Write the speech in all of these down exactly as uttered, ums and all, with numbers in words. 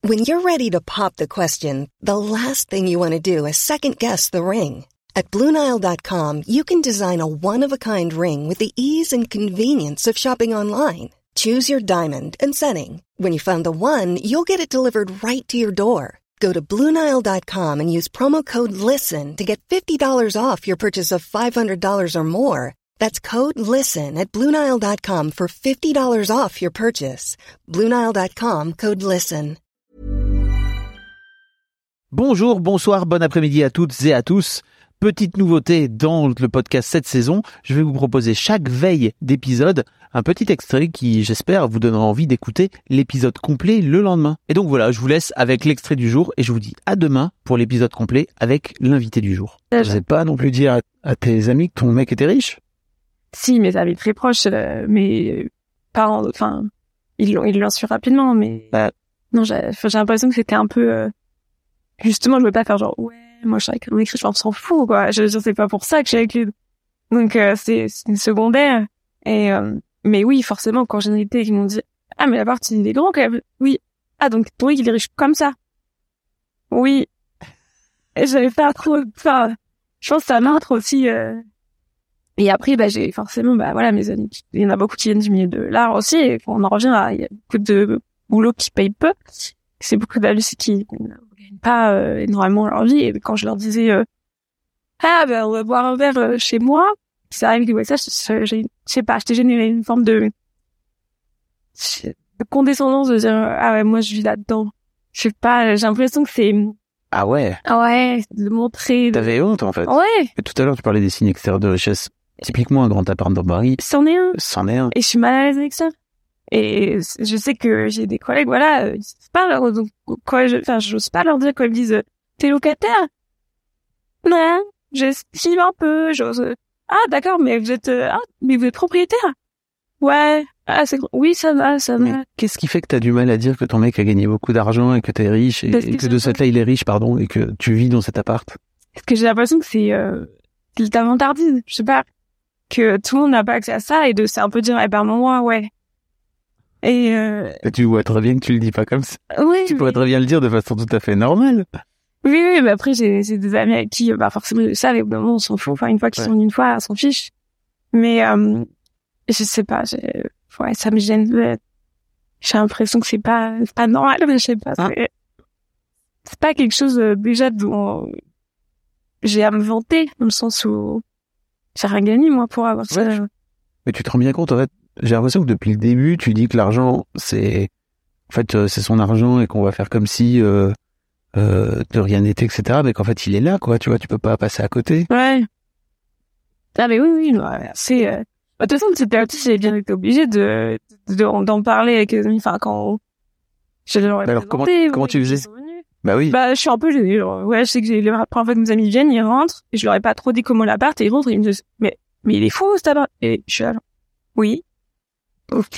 When you're ready to pop the question, the last thing you want to do is second-guess the ring. At Blue Nile dot com, you can design a one-of-a-kind ring with the ease and convenience of shopping online. Choose your diamond and setting. When you find the one, you'll get it delivered right to your door. Go to Blue Nile dot com and use promo code LISTEN to get fifty dollars off your purchase of five hundred dollars or more. That's code LISTEN at Blue Nile dot com for fifty dollars off your purchase. Blue Nile dot com, code LISTEN. Bonjour, bonsoir, bon après-midi à toutes et à tous. Petite nouveauté dans le podcast cette saison, je vais vous proposer chaque veille d'épisode un petit extrait qui, j'espère, vous donnera envie d'écouter l'épisode complet le lendemain. Et donc voilà, je vous laisse avec l'extrait du jour et je vous dis à demain pour l'épisode complet avec l'invité du jour. Je ne sais pas non plus dire à, à tes amis que ton mec était riche? Si, mes amis très proches, euh, mes parents, enfin, ils l'ont, ils l'ont su rapidement, mais bah, non, j'ai, j'ai l'impression que c'était un peu, euh, justement, je voulais pas faire genre, ouais, moi, je suis avec un mec, je m'en s'en fout, quoi. Je, je sais pas pour ça que je suis avec lui. Donc, euh, c'est, c'est une secondaire. Et, euh, mais oui, forcément, quand j'en étais, ils m'ont dit, ah, mais l'appart, il est grand, quand même. Oui. Ah, donc, ton mec, il est riche comme ça. Oui. Et j'avais pas trop, enfin, je pense que ça martre aussi, euh, et après, bah, j'ai forcément, bah, voilà, mes amis, il y en a beaucoup qui viennent du milieu de l'art aussi, et on en revient à, il y a beaucoup de boulot qui payent peu. C'est beaucoup d'amis qui ne gagnent pas euh, énormément leur vie, et quand je leur disais, euh, ah, ben, on va boire un verre euh, chez moi, ça arrive que, ouais, ça, je, je, je sais pas, j'étais généré une forme de, de condescendance de dire, ah ouais, moi, je vis là-dedans. Je sais pas, j'ai l'impression que c'est, ah ouais. Ah ouais, de montrer. De... T'avais honte, en fait. Ouais. Et tout à l'heure, tu parlais des signes extérieurs de richesse. Typiquement, un grand appart dans Paris. C'en est un. C'en est un. Et je suis mal à l'aise avec ça. Et je sais que j'ai des collègues, voilà, ils savent pas leur, donc, quoi, je, enfin, j'ose pas leur dire quand ils me disent, t'es locataire? Non, j'estime un peu, j'ose, ah, d'accord, mais vous êtes, ah, mais vous êtes propriétaire? Ouais. Ah, c'est, oui, ça va, ça va. Mais qu'est-ce qui fait que t'as du mal à dire que ton mec a gagné beaucoup d'argent et que t'es riche et, et que de cette là il est riche, pardon, et que tu vis dans cet appart? Parce que j'ai l'impression que c'est, euh, c'est ta vantardise. Je sais pas. Que tout le monde n'a pas accès à ça et de, c'est un peu dire, eh ben, moi, ouais. Et, euh... Et tu vois très bien que tu le dis pas comme ça. Oui. Tu pourrais mais... très bien le dire de façon tout à fait normale. Oui, oui, mais après, j'ai, j'ai des amis avec qui, bah, forcément, ils savent, et au bout d'un moment, on s'en fout. Enfin, une fois qu'ils ouais. sont une fois, on s'en fiche. Mais, euh, je sais pas, j'ai, ouais, ça me gêne. J'ai l'impression que c'est pas, c'est pas normal, mais je sais pas. Hein? C'est, c'est pas quelque chose, euh, déjà, dont j'ai à me vanter, dans le sens où j'ai rien gagné, moi, pour avoir ouais. ça. Mais tu te rends bien compte, en fait, j'ai l'impression que depuis le début, tu dis que l'argent, c'est, en fait, euh, c'est son argent et qu'on va faire comme si, euh, euh, de rien n'était, et cetera. Mais qu'en fait, il est là, quoi, tu vois, tu peux pas passer à côté. Ouais. Ah, mais oui, oui, ouais, c'est, euh, de toute façon, c'était un petit, j'ai bien été obligée de, de, d'en parler avec les amis, enfin, quand je leur ai alors, comment, comment tu faisais? Bah oui. Bah, je suis un peu gênée, genre, ouais, je sais que j'ai, la première fois que mes amis viennent, ils rentrent, et je leur ai pas trop dit comment l'appart, et ils rentrent, et ils me disent, mais, mais il est fou, cet appart. Et je suis là, oui. Ok.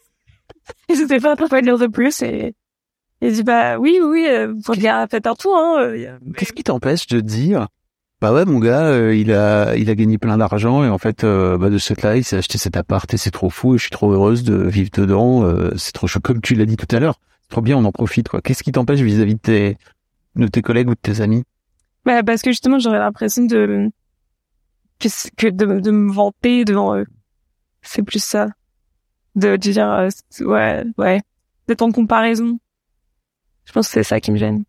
Et je sais pas pourquoi dire de plus, et, et je dis, bah, oui, oui, euh, faut bien, faites un tour, hein. Euh, Qu'est-ce qui t'empêche de dire, bah ouais, mon gars, euh, il a, il a gagné plein d'argent et en fait, euh, bah de ce là, il s'est acheté cet appart et c'est trop fou et je suis trop heureuse de vivre dedans. Euh, c'est trop chaud, comme tu l'as dit tout à l'heure. C'est trop bien, on en profite, quoi. Qu'est-ce qui t'empêche vis-à-vis de tes, de tes collègues ou de tes amis? Bah parce que justement, j'aurais l'impression de que, que de, de me vanter devant eux. C'est plus ça, de, de dire euh, ouais, ouais, d'être en comparaison. Je pense que c'est ça qui me gêne.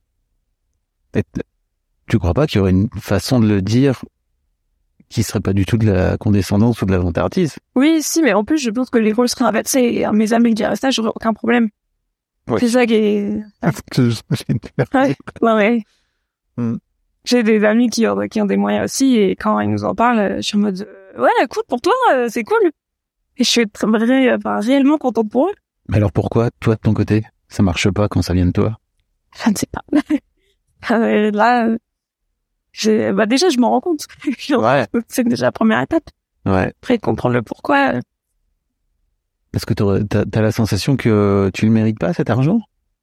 Et tu crois pas qu'il y aurait une façon de le dire qui serait pas du tout de la condescendance ou de la vantardise? Oui, si, mais en plus, je pense que les rôles seraient inversés et mes amis diraient ça, j'aurais aucun problème. Oui. C'est ça qui est... ouais, ouais, ouais. Mm. J'ai des amis qui ont, qui ont des moyens aussi et quand ils nous en parlent, je suis en mode, euh, ouais, écoute, pour toi, euh, c'est cool. Et je suis très, vrai, enfin, réellement contente pour eux. Mais alors pourquoi, toi, de ton côté, ça marche pas quand ça vient de toi? Je ne sais pas. euh, là, j'ai, bah déjà, je m'en rends compte. Ouais. C'est déjà la première étape. Ouais. Après, comprendre le pourquoi. Est-ce que t'as, t'as la sensation que tu le mérites pas, cet argent?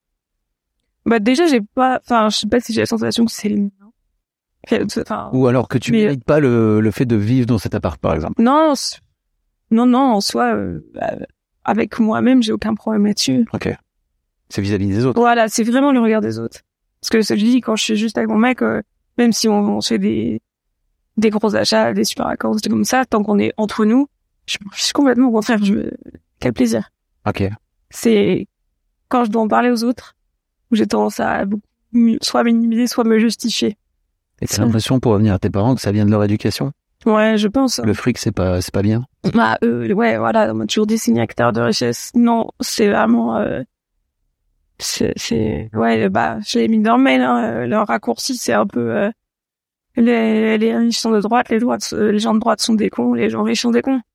Bah déjà, j'ai pas, enfin, je sais pas si j'ai la sensation que c'est le mien. Enfin, ou alors que tu mais... mérites pas le, le fait de vivre dans cet appart, par exemple. Non, non, non, en soi, euh, avec moi-même, j'ai aucun problème là-dessus. Ok. C'est vis-à-vis des autres. Voilà, c'est vraiment le regard des autres. Parce que ce que je dis, quand je suis juste avec mon mec, euh, même si on, on fait des des gros achats, des super vacances, des comme ça, tant qu'on est entre nous, je, je suis complètement au contraire. Je, quel plaisir. Ok. C'est quand je dois en parler aux autres, où j'ai tendance à beaucoup, soit minimiser, soit me justifier. Et t'as l'impression, pour revenir à tes parents, que ça vient de leur éducation? Ouais, je pense. Le fric, c'est pas, c'est pas bien? Bah, euh, ouais, voilà, on m'a toujours dit c'est une acteur de richesse. Non, c'est vraiment, euh, c'est, c'est, ouais, bah, je l'ai mis dans le mail, hein, leur raccourci, c'est un peu, euh, les, les riches sont de droite, les droites, les gens de droite sont des cons, les gens riches sont des cons.